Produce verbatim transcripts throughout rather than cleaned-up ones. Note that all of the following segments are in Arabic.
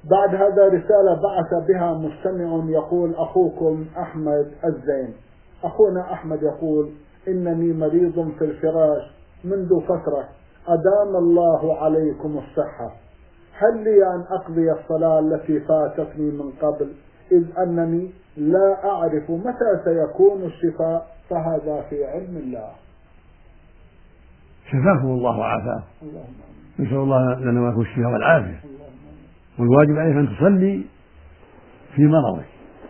بعد هذا رسالة بعث بها مستمع يقول: أخوكم أحمد الزين. أخونا أحمد يقول: إنني مريض في الفراش منذ فترة، أدام الله عليكم الصحة. هل لي أن أقضي الصلاة التي فاتتني من قبل، إذ أنني لا أعرف متى سيكون الشفاء، فهذا في علم الله. شفاكم الله وعافاكم، نسأل الله لنا ولكم الشفاء والعافية. والواجب عليك أن تصلي في مرضك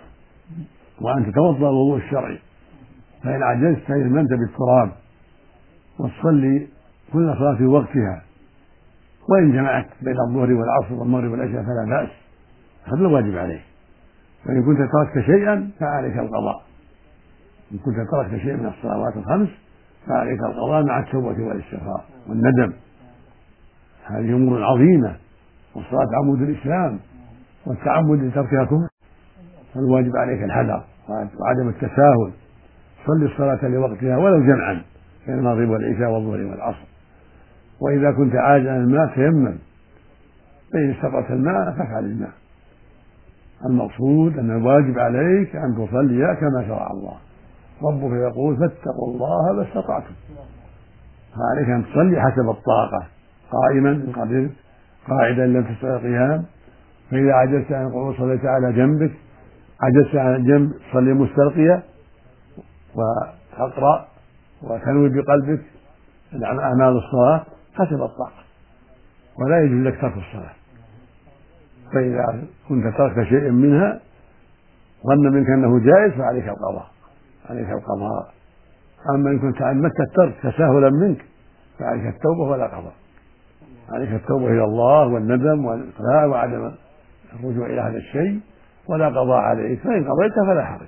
وأن تتوضأ الوضوء الشرعي، فإن عجزت فإذا بالتراب وتصلي كل صلاة في وقتها، وإن جمعت بين الظهر والعصر والمغرب والعشاء فلا بأس، هذا الواجب عليك. وإن كنت تركت شيئا فعليك القضاء، إن كنت تركت شيئا من الصلوات الخمس فعليك القضاء مع التوبة والاستغفار والندم. هذه أمور عظيمة، والصلاة عمود الإسلام، والتعمد لتركها كفر، فالواجب عليك الحذر وعدم التساهل. صلي الصلاة لوقتها ولو جمعا بين المغرب والعشاء والظهر والعصر. وإذا كنت عاجزا عن الماء تيمم، فإن استطعت الماء فافعل الماء. المقصود أن الواجب عليك أن تصلي كما شرع الله، ربك يقول: فاتقوا الله ما استطعتم. فعليك أن تصلي حسب الطاقة، قائما إن قدرت، قاعدا لم تستطع قيام، فإذا عجزت عن القعود صليت على جنبك، عجزت عن الجنب صلي مستلقيا، وتقرأ وتنوي بقلبك أعمال الصلاة حسب الطاقة، ولا يجوز لك ترك الصلاة. فإذا كنت تركت شيئا منها ظن منك أنه جائز فعليك القضاء، عليك القضاء. أما إن كنت عمدت الترك تساهلا منك فعليك التوبة ولا قضاء، عليك التوبة إلى الله والندم والإقلاع وعدم الرجوع إلى هذا الشيء، ولا قضاء عليك. فإن قضيت فلا حرج،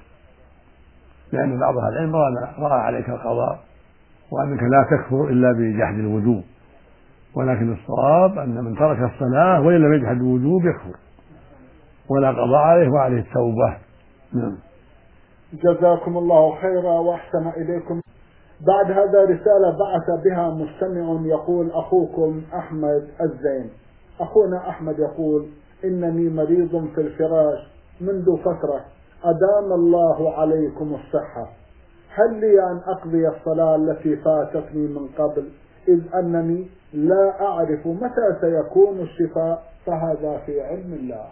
لأن بعض أهل العلم رأى عليك القضاء وأنك لا تكفر إلا بجحد الوجوب، ولكن الصواب أن من ترك الصلاة وإن لم يجحد الوجوب يكفر، ولا قضاء عليه وعليه التوبة. نعم. جزاكم الله خيرا وأحسن إليكم. بعد هذا رسالة بعث بها مستمع يقول: أخوكم أحمد الزين. أخونا أحمد يقول: إنني مريض في الفراش منذ فترة، أدام الله عليكم الصحة. هل لي أن أقضي الصلاة التي فاتتني من قبل، إذ أنني لا أعرف متى سيكون الشفاء، فهذا في علم الله.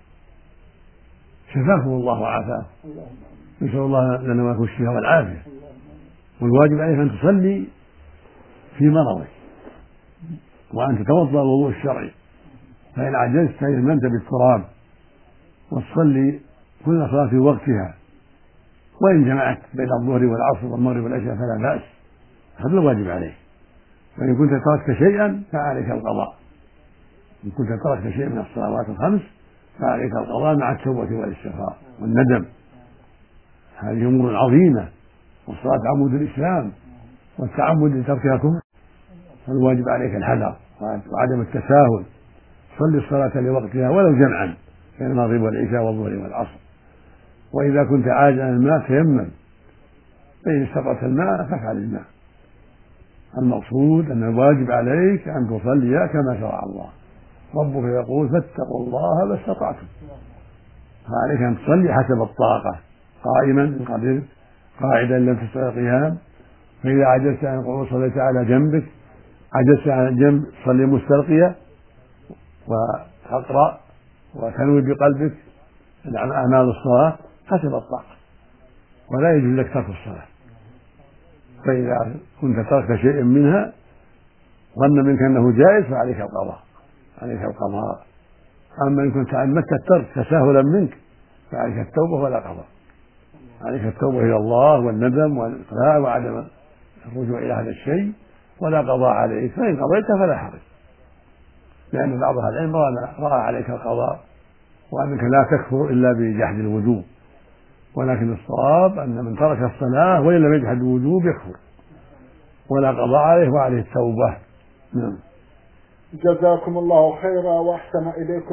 شفاكم الله وعافاكم، نسأل الله لنا ولكم الشفاء والعافية. والواجب عليك أن تصلي في مرضك وأن تتوضأ الوضوء الشرعي، فإن عجزت فإذا بالتراب وتصلي كل صلاة في وقتها، وإن جمعت بين الظهر والعصر والمغرب والعشاء فلا بأس، هذا الواجب عليك. وإن كنت تركت شيئا فعليك القضاء، إن كنت تركت شيئا من الصلوات الخمس فعليك القضاء مع التوبة والاستغفار والندم. هذه أمور عظيمة، والصلاة عمود الإسلام، والتعمد لتركها كفر، فالواجب عليك الحذر وعدم التساهل. صلي الصلاة لوقتها ولو جمعا بين المغرب والعشاء والظهر والعصر. وإذا كنت عاجزا عن الماء تيمم، فإن استطعت الماء فافعل الماء. المقصود أن الواجب عليك أن تصلي كما شرع الله، ربك يقول: فاتقوا الله ما استطعتم. فعليك أن تصلي حسب الطاقة، قائما إن قدرت، قاعدا لم تستطع قيام، فإذا عجزت عن القعود صليت على جنبك، عجزت عن الجنب صلي مستلقيا، وتقرأ وتنوي بقلبك أعمال الصلاة حسب الطاقة، ولا يجوز لك ترك الصلاة. فإذا كنت تركت شيئا منها ظن منك أنه جائز فعليك القضاء، عليك القضاء. أما إن كنت عمدت الترك تساهلا منك فعليك التوبة ولا قضاء، عليك التوبة إلى الله والندم والإقلاع وعدم الرجوع إلى هذا الشيء، ولا قضاء عليك. فإن قضيت فلا حرج، لأن بعض أهل العلم رأى عليك القضاء وأنك لا تكفر إلا بجحد الوجوب، ولكن الصواب أن من ترك الصلاة وإن لم يجحد الوجوب يكفر، ولا قضاء عليه وعليه التوبة. نعم. جزاكم الله خيرا وأحسن إليكم.